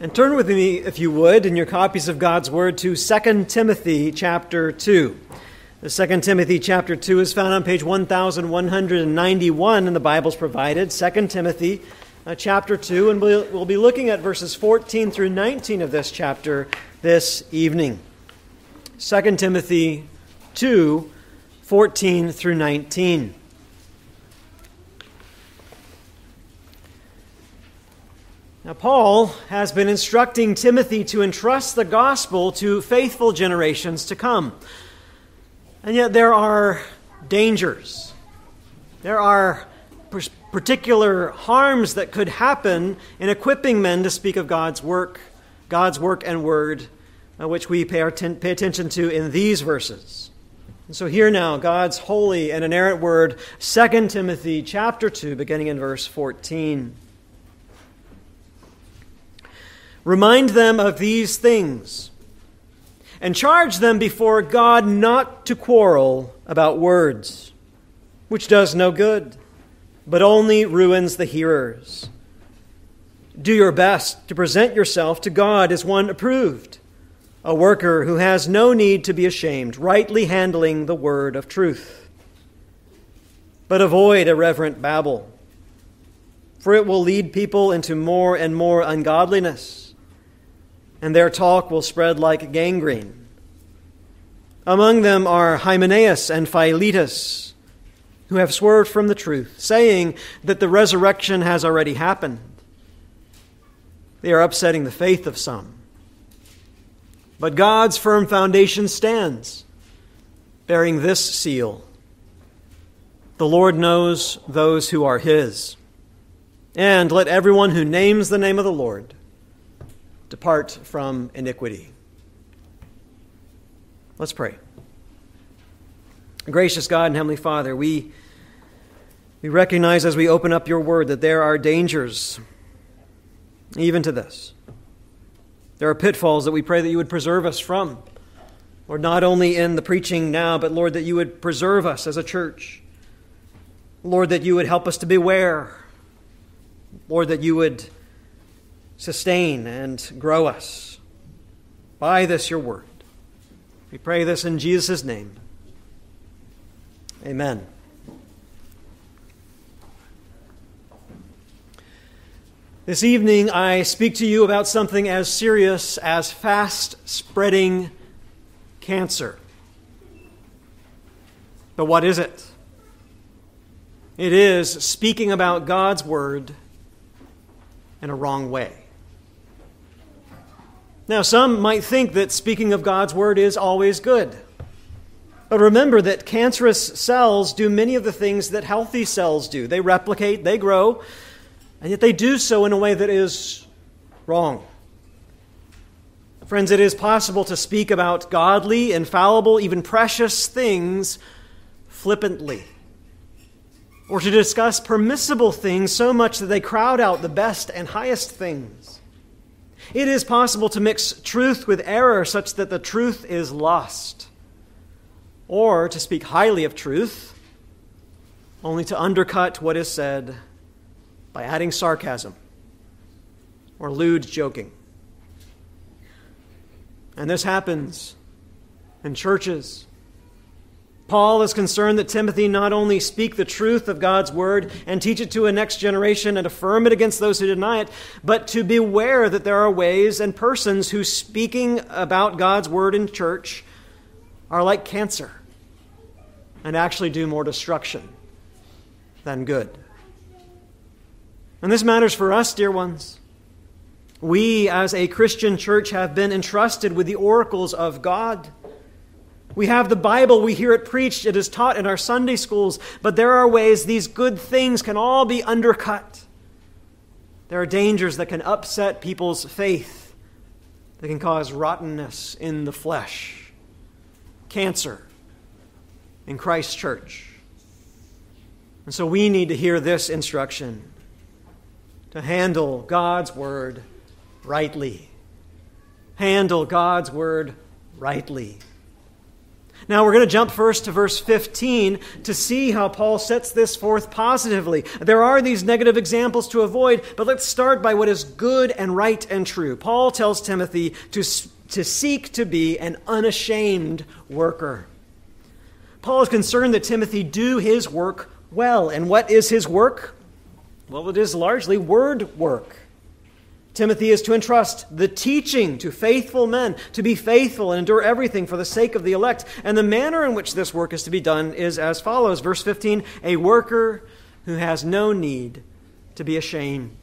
And turn with me, if you would, in your copies of God's Word to 2 Timothy chapter 2. The 2 Timothy chapter 2 is found on page 1191 in the Bibles provided. 2 Timothy chapter 2, and we'll be looking at verses 14 through 19 of this chapter this evening. 2 Timothy 2, 14 through 19. Now, Paul has been instructing Timothy to entrust the gospel to faithful generations to come. And yet there are dangers. There are particular harms that could happen in equipping men to speak of God's work and word, which we pay attention to in these verses. And so hear now God's holy and inerrant word, 2 Timothy chapter 2, beginning in verse 14. Remind them of these things, and charge them before God not to quarrel about words, which does no good, but only ruins the hearers. Do your best to present yourself to God as one approved, a worker who has no need to be ashamed, rightly handling the word of truth. But avoid irreverent babble, for it will lead people into more and more ungodliness, and their talk will spread like gangrene. Among them are Hymenaeus and Philetus, who have swerved from the truth, saying that the resurrection has already happened. They are upsetting the faith of some. But God's firm foundation stands, bearing this seal: the Lord knows those who are His. And let everyone who names the name of the Lord depart from iniquity. Let's pray. Gracious God and Heavenly Father, we recognize as we open up your word that there are dangers even to this. There are pitfalls that we pray that you would preserve us from. Lord, not only in the preaching now, but Lord, that you would preserve us as a church. Lord, that you would help us to beware. Lord, that you would sustain and grow us by this, your word. We pray this in Jesus' name. Amen. This evening, I speak to you about something as serious as fast-spreading cancer. But what is it? It is speaking about God's word in a wrong way. Now, some might think that speaking of God's word is always good. But remember that cancerous cells do many of the things that healthy cells do. They replicate, they grow, and yet they do so in a way that is wrong. Friends, it is possible to speak about godly, infallible, even precious things flippantly, or to discuss permissible things so much that they crowd out the best and highest things. It is possible to mix truth with error such that the truth is lost, or to speak highly of truth only to undercut what is said by adding sarcasm or lewd joking. And this happens in churches. Paul is concerned that Timothy not only speak the truth of God's word and teach it to a next generation and affirm it against those who deny it, but to beware that there are ways and persons who, speaking about God's word in church, are like cancer and actually do more destruction than good. And this matters for us, dear ones. We, as a Christian church, have been entrusted with the oracles of God. We have the Bible, we hear it preached, it is taught in our Sunday schools, but there are ways these good things can all be undercut. There are dangers that can upset people's faith, that can cause rottenness in the flesh, cancer in Christ's church. And so we need to hear this instruction, to handle God's word rightly. Handle God's word rightly. Now we're going to jump first to verse 15 to see how Paul sets this forth positively. There are these negative examples to avoid, but let's start by what is good and right and true. Paul tells Timothy to seek to be an unashamed worker. Paul is concerned that Timothy do his work well. And what is his work? Well, it is largely word work. Timothy is to entrust the teaching to faithful men, to be faithful and endure everything for the sake of the elect. And the manner in which this work is to be done is as follows. Verse 15, a worker who has no need to be ashamed.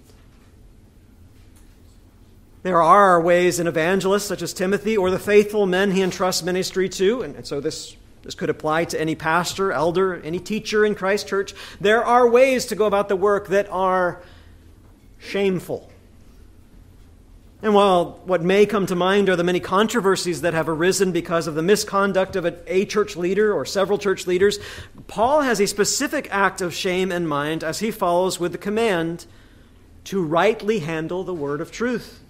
There are ways in evangelists such as Timothy or the faithful men he entrusts ministry to, and so this could apply to any pastor, elder, any teacher in Christ Church. There are ways to go about the work that are shameful. And while what may come to mind are the many controversies that have arisen because of the misconduct of a church leader or several church leaders, Paul has a specific act of shame in mind as he follows with the command to rightly handle the word of truth.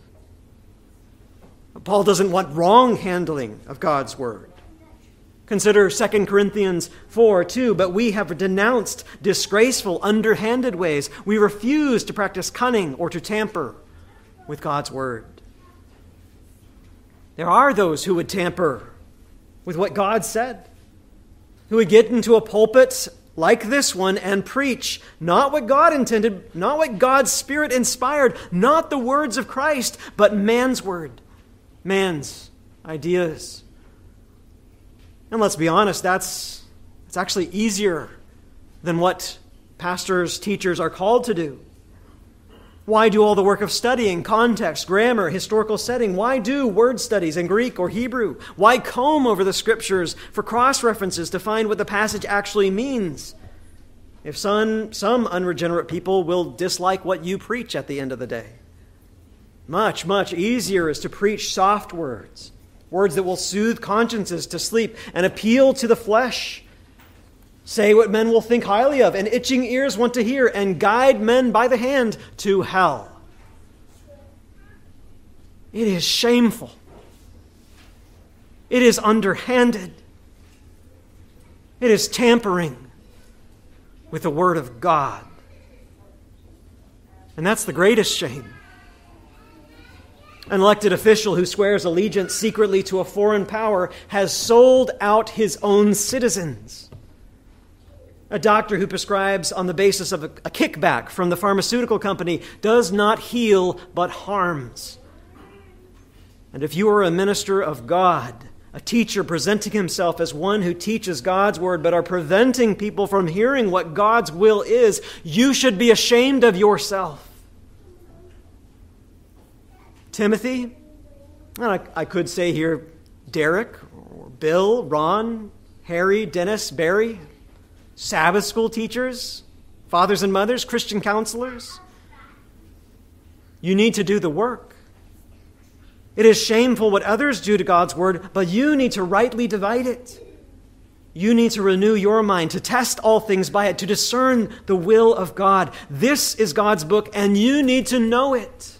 Paul doesn't want wrong handling of God's word. Consider 2 Corinthians 4:2, but we have denounced disgraceful, underhanded ways. We refuse to practice cunning or to tamper with God's word. There are those who would tamper with what God said, who would get into a pulpit like this one and preach not what God intended, not what God's Spirit inspired, not the words of Christ, but man's word, man's ideas. And let's be honest, that's actually easier than what pastors, teachers are called to do. Why do all the work of studying context, grammar, historical setting? Why do word studies in Greek or Hebrew? Why comb over the scriptures for cross-references to find what the passage actually means? If some unregenerate people will dislike what you preach at the end of the day. Much, much easier is to preach soft words, words that will soothe consciences to sleep and appeal to the flesh. Say what men will think highly of, and itching ears want to hear, and guide men by the hand to hell. It is shameful. It is underhanded. It is tampering with the word of God. And that's the greatest shame. An elected official who swears allegiance secretly to a foreign power has sold out his own citizens. A doctor who prescribes on the basis of a kickback from the pharmaceutical company does not heal but harms. And if you are a minister of God, a teacher presenting himself as one who teaches God's word but are preventing people from hearing what God's will is, you should be ashamed of yourself. Timothy, and I could say here Derek, or Bill, Ron, Harry, Dennis, Barry, Sabbath school teachers, fathers and mothers, Christian counselors. You need to do the work. It is shameful what others do to God's word, but you need to rightly divide it. You need to renew your mind, to test all things by it, to discern the will of God. This is God's book, and you need to know it.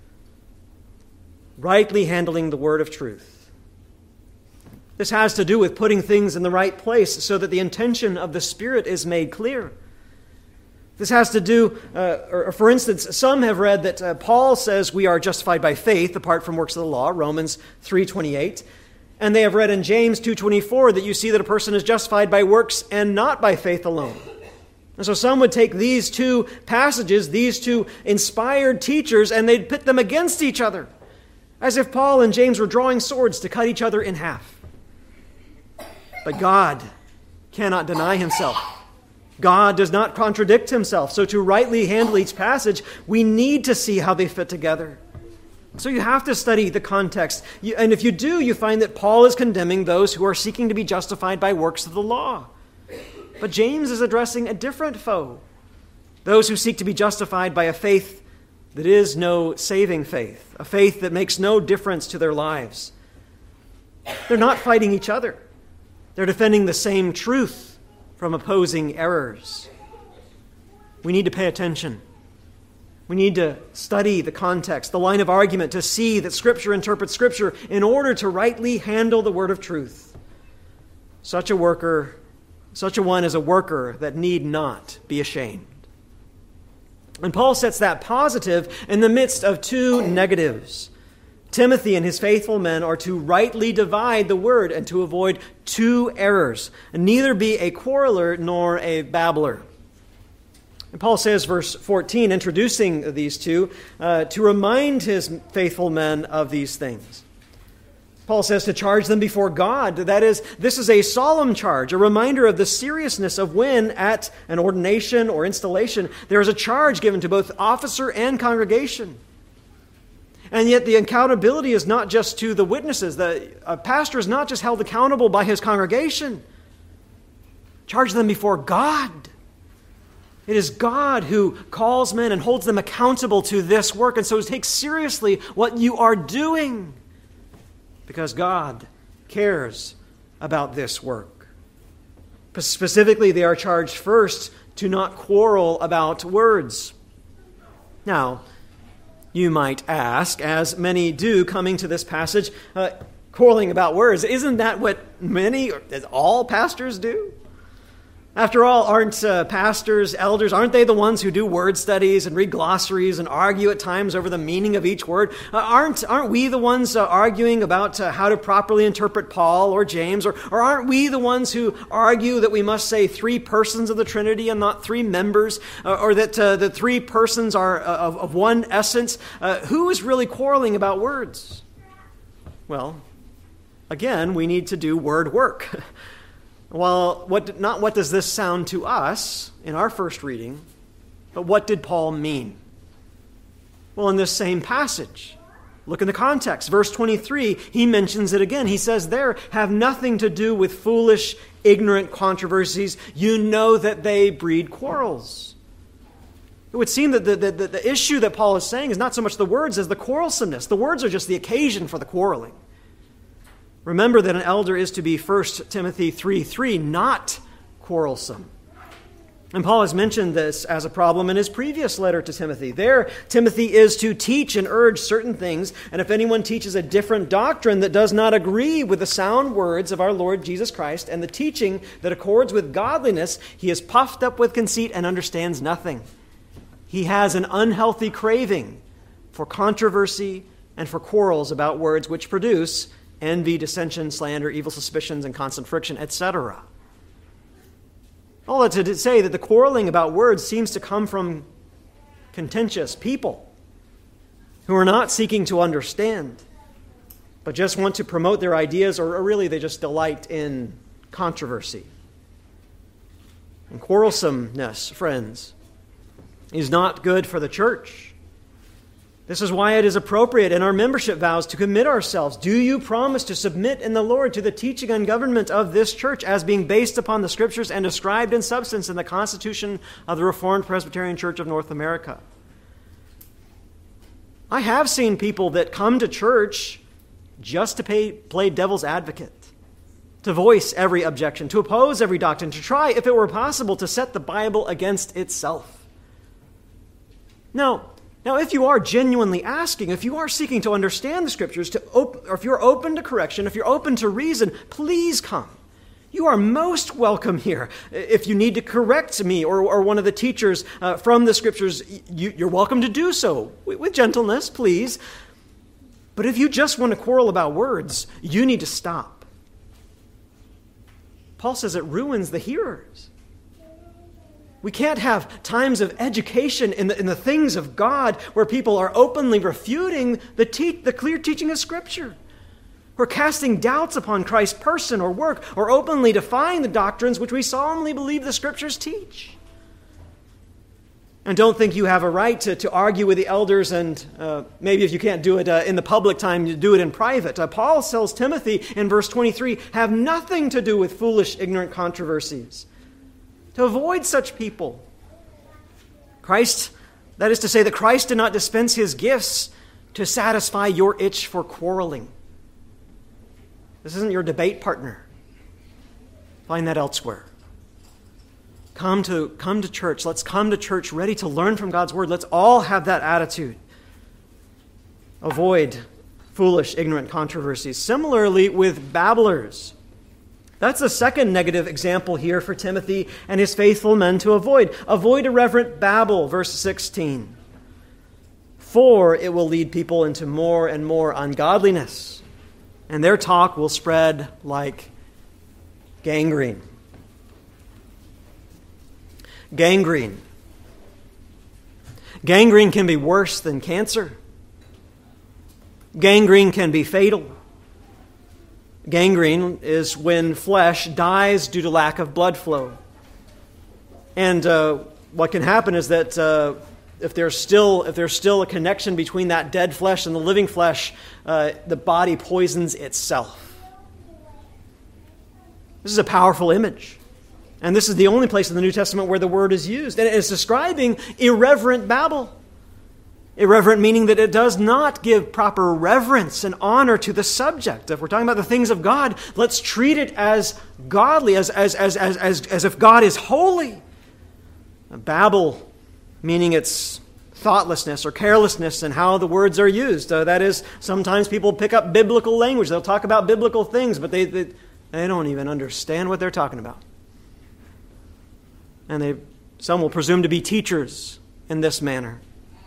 Rightly handling the word of truth. This has to do with putting things in the right place so that the intention of the Spirit is made clear. This has to do, for instance, some have read that Paul says we are justified by faith apart from works of the law, Romans 3:28. And they have read in James 2:24 that you see that a person is justified by works and not by faith alone. And so some would take these two passages, these two inspired teachers, and they'd pit them against each other, as if Paul and James were drawing swords to cut each other in half. But God cannot deny himself. God does not contradict himself. So to rightly handle each passage, we need to see how they fit together. So you have to study the context. And if you do, you find that Paul is condemning those who are seeking to be justified by works of the law. But James is addressing a different foe. Those who seek to be justified by a faith that is no saving faith. A faith that makes no difference to their lives. They're not fighting each other. They're defending the same truth from opposing errors. We need to pay attention. We need to study the context, the line of argument, to see that Scripture interprets Scripture in order to rightly handle the word of truth. Such a one is a worker that need not be ashamed. And Paul sets that positive in the midst of two negatives. Timothy and his faithful men are to rightly divide the word and to avoid two errors, and neither be a quarreler nor a babbler. And Paul says, verse 14, introducing these two, to remind his faithful men of these things. Paul says to charge them before God. That is, this is a solemn charge, a reminder of the seriousness of when at an ordination or installation there is a charge given to both officer and congregation. And yet the accountability is not just to the witnesses. A pastor is not just held accountable by his congregation. Charge them before God. It is God who calls men and holds them accountable to this work. And so take seriously what you are doing, because God cares about this work. Specifically, they are charged first to not quarrel about words. Now, you might ask, as many do coming to this passage, quarreling about words, isn't that what all pastors do? After all, aren't pastors, elders, aren't they the ones who do word studies and read glossaries and argue at times over the meaning of each word? Aren't we the ones arguing about how to properly interpret Paul or James? Or aren't we the ones who argue that we must say three persons of the Trinity and not three members? Or that the three persons are of one essence? Who is really quarreling about words? Well, again, we need to do word work. Well, not what does this sound to us in our first reading, but what did Paul mean? Well, in this same passage, look in the context. Verse 23, he mentions it again. He says there, have nothing to do with foolish, ignorant controversies. You know that they breed quarrels. It would seem that the issue that Paul is saying is not so much the words as the quarrelsomeness. The words are just the occasion for the quarreling. Remember that an elder is to be 1 Timothy 3:3, not quarrelsome. And Paul has mentioned this as a problem in his previous letter to Timothy. There, Timothy is to teach and urge certain things, and if anyone teaches a different doctrine that does not agree with the sound words of our Lord Jesus Christ and the teaching that accords with godliness, he is puffed up with conceit and understands nothing. He has an unhealthy craving for controversy and for quarrels about words which produce envy, dissension, slander, evil suspicions, and constant friction, etc. All that to say that the quarreling about words seems to come from contentious people who are not seeking to understand, but just want to promote their ideas, or really they just delight in controversy. And quarrelsomeness, friends, is not good for the church. This is why it is appropriate in our membership vows to commit ourselves. Do you promise to submit in the Lord to the teaching and government of this church as being based upon the Scriptures and described in substance in the Constitution of the Reformed Presbyterian Church of North America? I have seen people that come to church just to play devil's advocate, to voice every objection, to oppose every doctrine, to try, if it were possible, to set the Bible against itself. Now, if you are genuinely asking, if you are seeking to understand the Scriptures, or if you're open to correction, if you're open to reason, please come. You are most welcome here. If you need to correct me or one of the teachers from the Scriptures, you're welcome to do so with gentleness, please. But if you just want to quarrel about words, you need to stop. Paul says it ruins the hearers. We can't have times of education in the things of God where people are openly refuting the clear teaching of Scripture. We're casting doubts upon Christ's person or work, or openly defying the doctrines which we solemnly believe the Scriptures teach. And don't think you have a right to argue with the elders, and maybe if you can't do it in the public time, you do it in private. Paul tells Timothy in verse 23, have nothing to do with foolish, ignorant controversies. To avoid such people. Christ, that is to say that Christ did not dispense his gifts to satisfy your itch for quarreling. This isn't your debate partner. Find that elsewhere. Come to church. Let's come to church ready to learn from God's word. Let's all have that attitude. Avoid foolish, ignorant controversies. Similarly with babblers. That's the second negative example here for Timothy and his faithful men to avoid. Avoid irreverent babble, verse 16. For it will lead people into more and more ungodliness, and their talk will spread like gangrene. Gangrene. Gangrene can be worse than cancer. Gangrene can be fatal. Gangrene is when flesh dies due to lack of blood flow. And what can happen is that if there's still a connection between that dead flesh and the living flesh, the body poisons itself. This is a powerful image. And this is the only place in the New Testament where the word is used. And it's describing irreverent babble. Irreverent meaning that it does not give proper reverence and honor to the subject. If we're talking about the things of God, let's treat it as godly, as if God is holy. Babble meaning it's thoughtlessness or carelessness in how the words are used. That is, sometimes people pick up biblical language. They'll talk about biblical things, but they don't even understand what they're talking about. And some will presume to be teachers in this manner.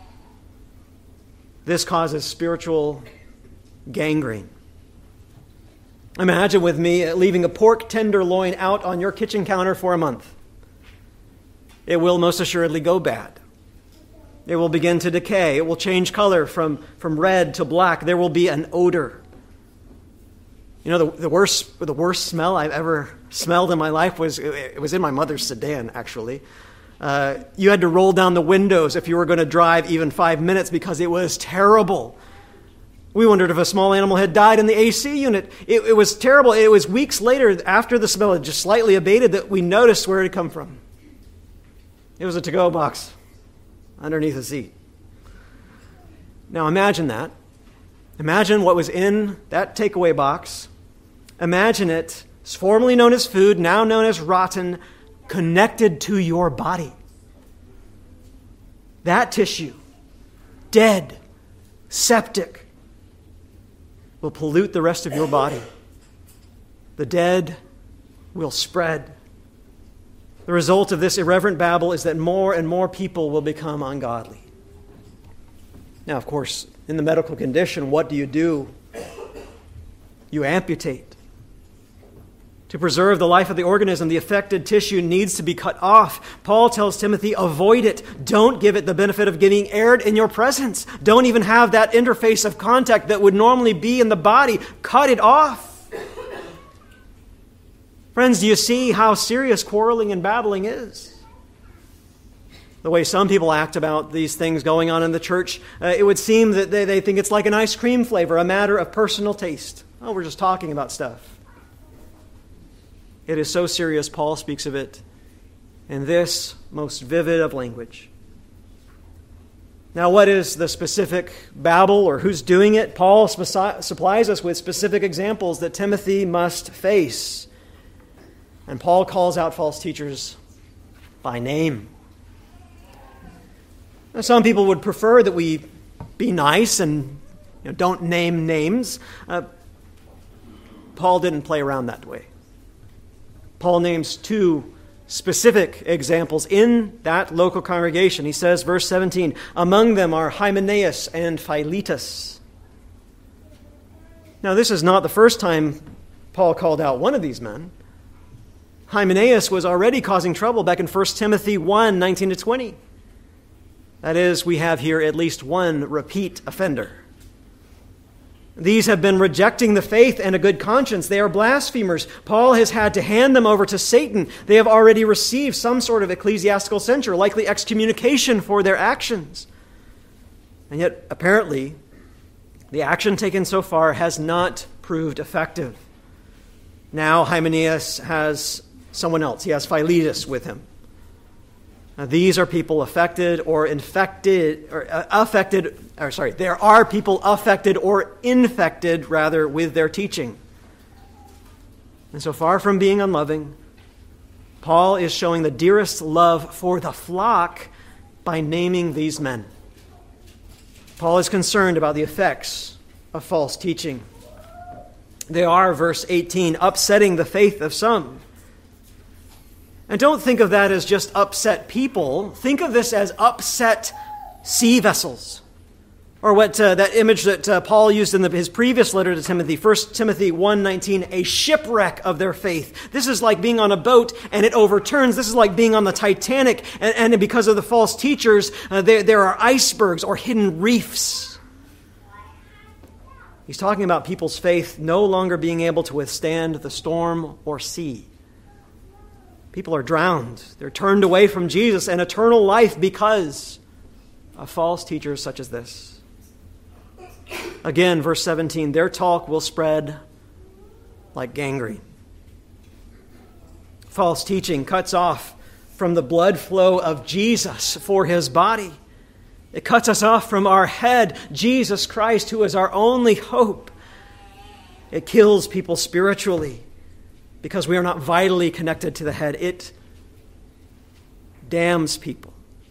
This causes spiritual gangrene. Imagine with me leaving a pork tenderloin out on your kitchen counter for a month. It will most assuredly go bad. It will begin to decay. It will change color from red to black. There will be an odor. You know, the worst smell I've ever smelled in my life was in my mother's sedan, actually. You had to roll down the windows if you were going to drive even 5 minutes because it was terrible. We wondered if a small animal had died in the AC unit. It was terrible. It was weeks later, after the smell had just slightly abated, that we noticed where it had come from. It was a to-go box underneath the seat. Now imagine that. Imagine what was in that takeaway box. Imagine it, formerly known as food, now known as rotten, connected to your body. That tissue, dead, septic, will pollute the rest of your body. The dead will spread. The result of this irreverent babble is that more and more people will become ungodly. Now, of course, in the medical condition, what do? You amputate. To preserve the life of the organism, the affected tissue needs to be cut off. Paul tells Timothy, avoid it. Don't give it the benefit of getting aired in your presence. Don't even have that interface of contact that would normally be in the body. Cut it off. Friends, do you see how serious quarreling and babbling is? The way some people act about these things going on in the church, it would seem that they think it's like an ice cream flavor, a matter of personal taste. Oh, we're just talking about stuff. It is so serious, Paul speaks of it in this most vivid of language. Now, what is the specific babble or who's doing it? Paul supplies us with specific examples that Timothy must face. And Paul calls out false teachers by name. Now, some people would prefer that we be nice and don't name names. Paul didn't play around that way. Paul names two specific examples in that local congregation. He says, verse 17, among them are Hymenaeus and Philetus. Now, this is not the first time Paul called out one of these men. Hymenaeus was already causing trouble back in 1 Timothy 1, 19-20. That is, we have here at least one repeat offender. These have been rejecting the faith and a good conscience. They are blasphemers. Paul has had to hand them over to Satan. They have already received some sort of ecclesiastical censure, likely excommunication for their actions. And yet, apparently, the action taken so far has not proved effective. Now Hymenaeus has someone else. He has Philetus with him. Now, these are people affected or infected, there are people affected or infected, rather, with their teaching. And so far from being unloving, Paul is showing the dearest love for the flock by naming these men. Paul is concerned about the effects of false teaching. They are, verse 18, upsetting the faith of some. And don't think of that as just upset people. Think of this as upset sea vessels. Or what that image that Paul used in his previous letter to Timothy, 1 Timothy 1:19, a shipwreck of their faith. This is like being on a boat and it overturns. This is like being on the Titanic, and because of the false teachers, there are icebergs or hidden reefs. He's talking about people's faith no longer being able to withstand the storm or sea. People are drowned. They're turned away from Jesus and eternal life because of false teachers such as this. Again, verse 17, their talk will spread like gangrene. False teaching cuts off from the blood flow of Jesus for his body. It cuts us off from our head, Jesus Christ, who is our only hope. It kills people spiritually because we are not vitally connected to the head. It damns people.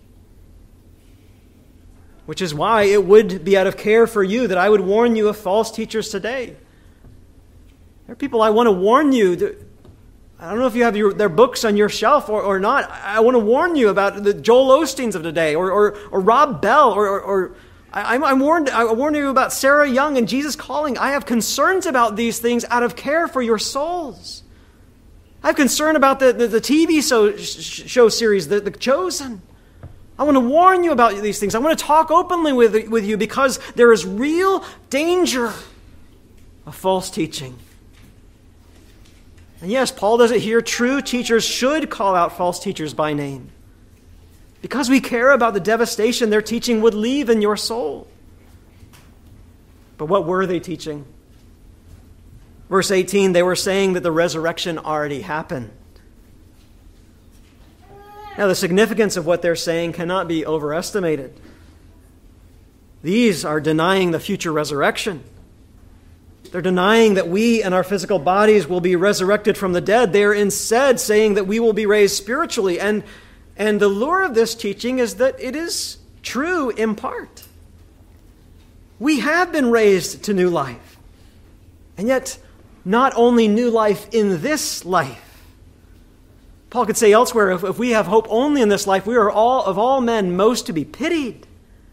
Which is why it would be out of care for you that I would warn you of false teachers today. There are people I want to warn you. I don't know if you have their books on your shelf or not. I want to warn you about the Joel Osteens of today or Rob Bell I warn you about Sarah Young and Jesus Calling. I have concerns about these things out of care for your souls. I have concern about the TV show series, The Chosen. I want to warn you about these things. I want to talk openly with you because there is real danger of false teaching. And yes, Paul does it here. True teachers should call out false teachers by name because we care about the devastation their teaching would leave in your soul. But what were they teaching? Verse 18, they were saying that the resurrection already happened. Now, the significance of what they're saying cannot be overestimated. These are denying the future resurrection. They're denying that we and our physical bodies will be resurrected from the dead. They are instead saying that we will be raised spiritually. And the lure of this teaching is that it is true in part. We have been raised to new life. And yet, not only new life in this life. Paul could say elsewhere, if we have hope only in this life, we are of all men most to be pitied.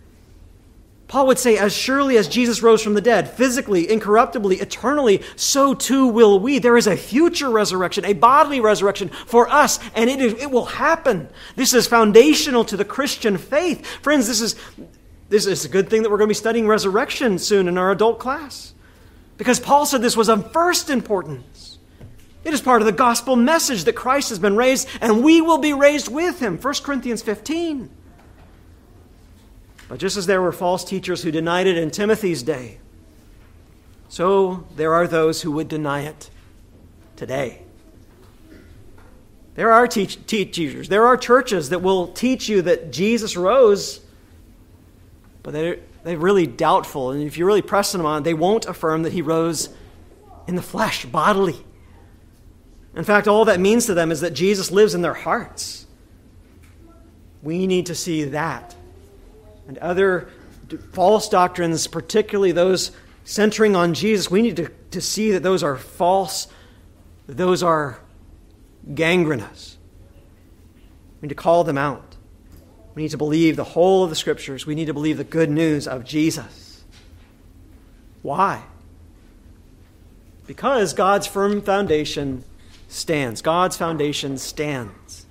Paul would say, as surely as Jesus rose from the dead, physically, incorruptibly, eternally, so too will we. There is a future resurrection, a bodily resurrection for us, and it will happen. This is foundational to the Christian faith. Friends, this is a good thing that we're going to be studying resurrection soon in our adult class. Because Paul said this was of first importance. It is part of the gospel message that Christ has been raised and we will be raised with him. 1 Corinthians 15. But just as there were false teachers who denied it in Timothy's day, so there are those who would deny it today. There are teachers. There are churches that will teach you that Jesus rose, but they're really doubtful. And if you really press them on, they won't affirm that he rose in the flesh, bodily. In fact, all that means to them is that Jesus lives in their hearts. We need to see that. And other false doctrines, particularly those centering on Jesus, we need to see that those are false, that those are gangrenous. We need to call them out. We need to believe the whole of the Scriptures. We need to believe the good news of Jesus. Why? Because God's firm foundation stands. God's foundation stands.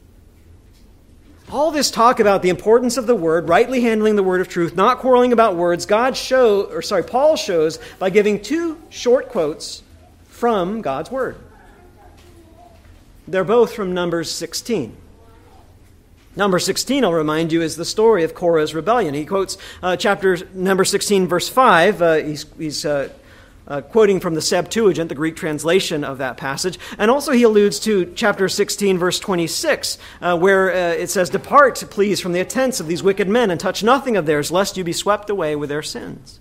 All this talk about the importance of the word, rightly handling the word of truth, not quarreling about words, Paul shows by giving two short quotes from God's word. They're both from Numbers 16. Number 16, I'll remind you, is the story of Korah's rebellion. He quotes chapter number 16, verse 5. He's quoting from the Septuagint, the Greek translation of that passage. And also he alludes to chapter 16, verse 26, where it says, "Depart, please, from the attents of these wicked men, and touch nothing of theirs, lest you be swept away with their sins."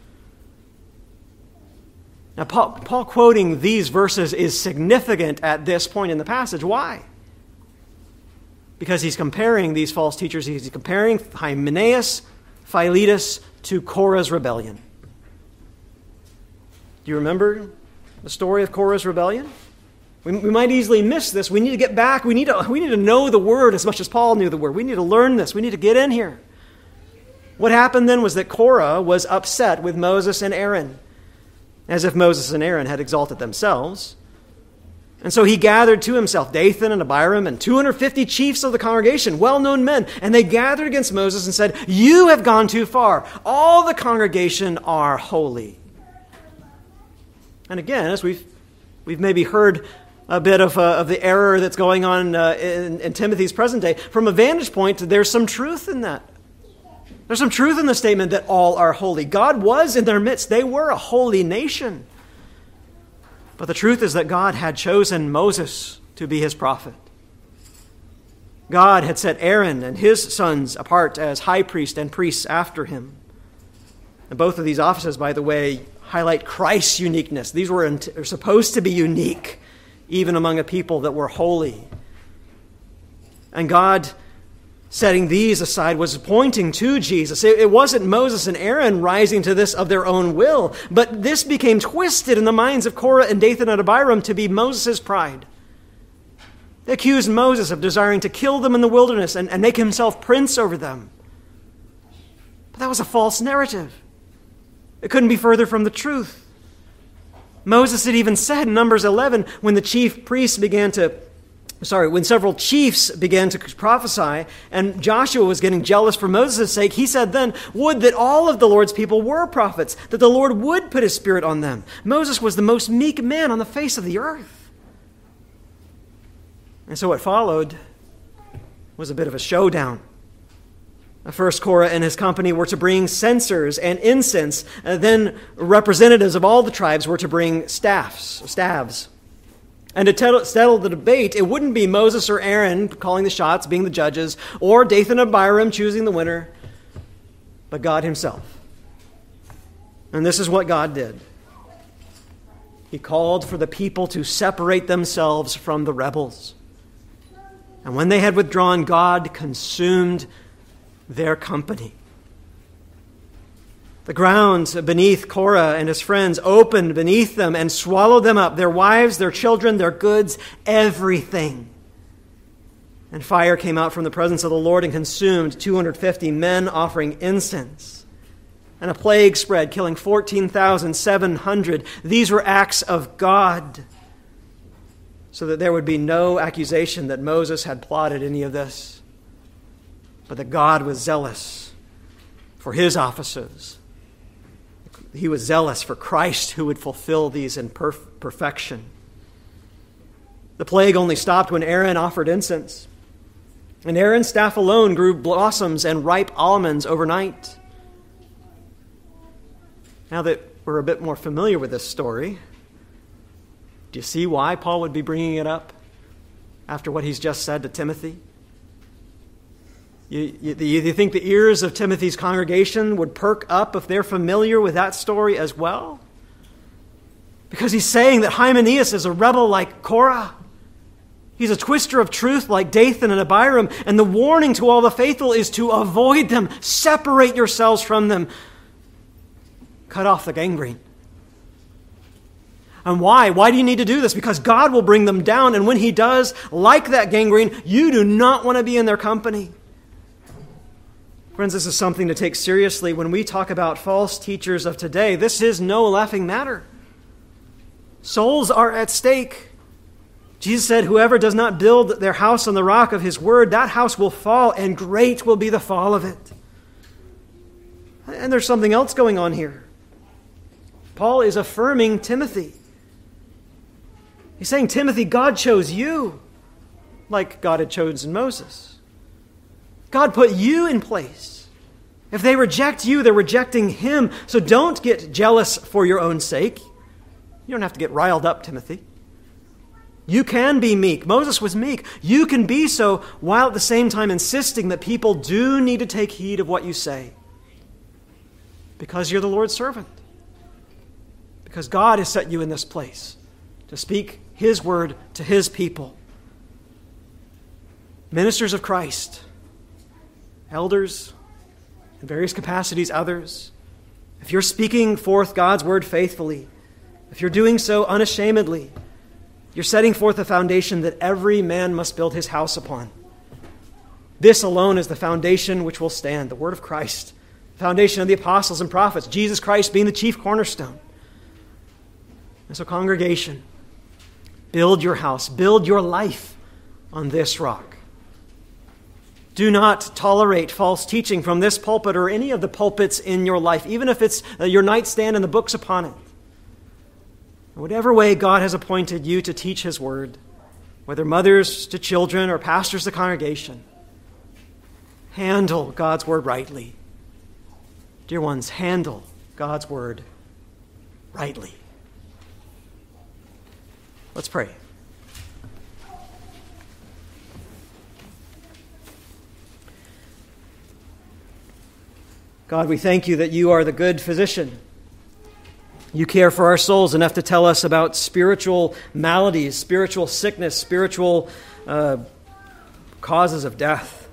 Now, Paul quoting these verses is significant at this point in the passage. Why? Because he's comparing these false teachers. He's comparing Hymenaeus, Philetus to Korah's rebellion. Do you remember the story of Korah's rebellion? We might easily miss this. We need to get back. We need to know the Word as much as Paul knew the Word. We need to learn this. We need to get in here. What happened then was that Korah was upset with Moses and Aaron, as if Moses and Aaron had exalted themselves. And so he gathered to himself Dathan and Abiram and 250 chiefs of the congregation, well-known men, and they gathered against Moses and said, "You have gone too far. All the congregation are holy." And again, as we've maybe heard a bit of the error that's going on in Timothy's present day, from a vantage point, there's some truth in that. There's some truth in the statement that all are holy. God was in their midst. They were a holy nation. But the truth is that God had chosen Moses to be his prophet. God had set Aaron and his sons apart as high priest and priests after him. And both of these offices, by the way, highlight Christ's uniqueness. These were supposed to be unique, even among a people that were holy. And God, setting these aside, was pointing to Jesus. It wasn't Moses and Aaron rising to this of their own will, but this became twisted in the minds of Korah and Dathan and Abiram to be Moses' pride. They accused Moses of desiring to kill them in the wilderness and make himself prince over them. But that was a false narrative. It couldn't be further from the truth. Moses had even said in Numbers 11, when several chiefs began to prophesy, and Joshua was getting jealous for Moses' sake, he said then, "Would that all of the Lord's people were prophets, that the Lord would put his Spirit on them." Moses was the most meek man on the face of the earth. And so what followed was a bit of a showdown. First, Korah and his company were to bring censers and incense, and then representatives of all the tribes were to bring staves. And to settle the debate, it wouldn't be Moses or Aaron calling the shots, being the judges, or Dathan and Abiram choosing the winner, but God himself. And this is what God did. He called for the people to separate themselves from the rebels. And when they had withdrawn, God consumed their company. The ground beneath Korah and his friends opened beneath them and swallowed them up, their wives, their children, their goods, everything. And fire came out from the presence of the Lord and consumed 250 men offering incense. And a plague spread, killing 14,700. These were acts of God, so that there would be no accusation that Moses had plotted any of this, but that God was zealous for his offices. He was zealous for Christ who would fulfill these in perfection. The plague only stopped when Aaron offered incense. And Aaron's staff alone grew blossoms and ripe almonds overnight. Now that we're a bit more familiar with this story, do you see why Paul would be bringing it up after what he's just said to Timothy? You think the ears of Timothy's congregation would perk up if they're familiar with that story as well? Because he's saying that Hymenaeus is a rebel like Korah. He's a twister of truth like Dathan and Abiram, and the warning to all the faithful is to avoid them, separate yourselves from them, cut off the gangrene. And why? Why do you need to do this? Because God will bring them down, and when he does, like that gangrene, you do not want to be in their company. Friends, this is something to take seriously when we talk about false teachers of today. This is no laughing matter. Souls are at stake. Jesus said, "Whoever does not build their house on the rock of his word, that house will fall, and great will be the fall of it." And there's something else going on here. Paul is affirming Timothy. He's saying, Timothy, God chose you like God had chosen Moses. God put you in place. If they reject you, they're rejecting him. So don't get jealous for your own sake. You don't have to get riled up, Timothy. You can be meek. Moses was meek. You can be so while at the same time insisting that people do need to take heed of what you say. Because you're the Lord's servant. Because God has set you in this place to speak his word to his people. Ministers of Christ, elders, in various capacities, others, if you're speaking forth God's word faithfully, if you're doing so unashamedly, you're setting forth a foundation that every man must build his house upon. This alone is the foundation which will stand, the word of Christ, the foundation of the apostles and prophets, Jesus Christ being the chief cornerstone. And so, congregation, build your house, build your life on this rock. Do not tolerate false teaching from this pulpit or any of the pulpits in your life, even if it's your nightstand and the books upon it. In whatever way God has appointed you to teach His word, whether mothers to children or pastors to congregation, handle God's word rightly. Dear ones, handle God's word rightly. Let's pray. God, we thank you that you are the good physician. You care for our souls enough to tell us about spiritual maladies, spiritual sickness, spiritual causes of death.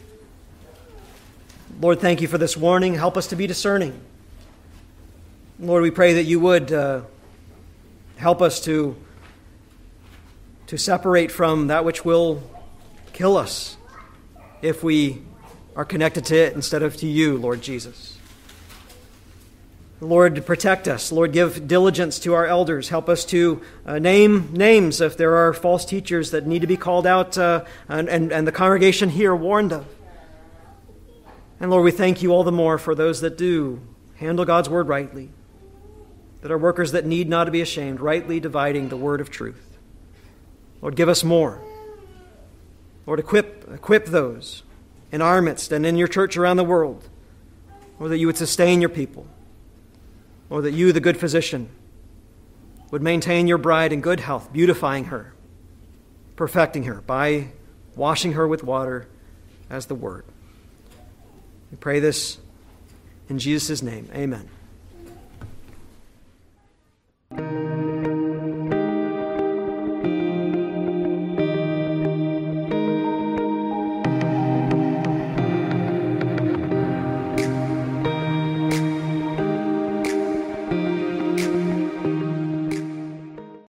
Lord, thank you for this warning. Help us to be discerning. Lord, we pray that you would help us to separate from that which will kill us if we are connected to it instead of to you, Lord Jesus. Lord, protect us. Lord, give diligence to our elders. Help us to name names if there are false teachers that need to be called out and the congregation here warned of. And Lord, we thank you all the more for those that do handle God's word rightly, that are workers that need not to be ashamed, rightly dividing the word of truth. Lord, give us more. Lord, equip those in our midst and in your church around the world. Lord, that you would sustain your people. Lord, that you, the good physician, would maintain your bride in good health, beautifying her, perfecting her by washing her with water as the word. We pray this in Jesus' name. Amen.